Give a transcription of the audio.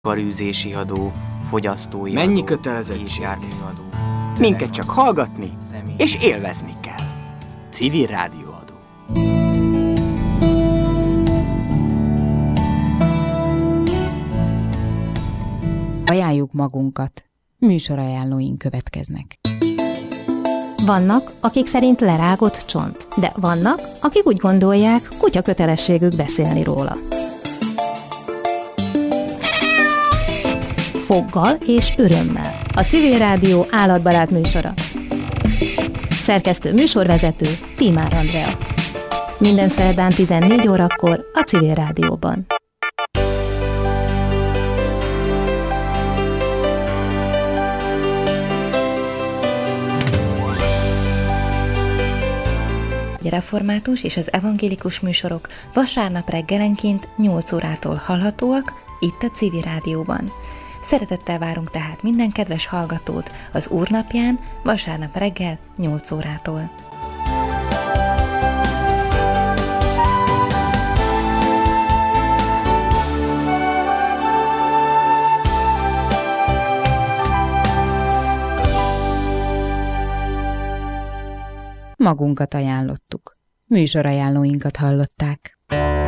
iparűzési adó, fogyasztói mennyi adó, kötelezettség? járműadó, Minket csak hallgatni és élvezni kell. Civil rádióadó. Ajánljuk magunkat. Műsorajánlóink következnek. Vannak, akik szerint lerágott csont, de vannak, akik úgy gondolják, kutya kötelességük beszélni róla. Foggal és örömmel. A Civil Rádió állatbarát műsora. Szerkesztő műsorvezető Tímár Andrea. Minden szerdán 14 órakor a Civil Rádióban. A református és az evangélikus műsorok vasárnap reggelenként 8 órától hallhatóak itt a Civil Rádióban. Szeretettel várunk tehát minden kedves hallgatót az Úrnapján vasárnap reggel 8 órától. Magunkat ajánlottuk. Műsorajánlóinkat hallották.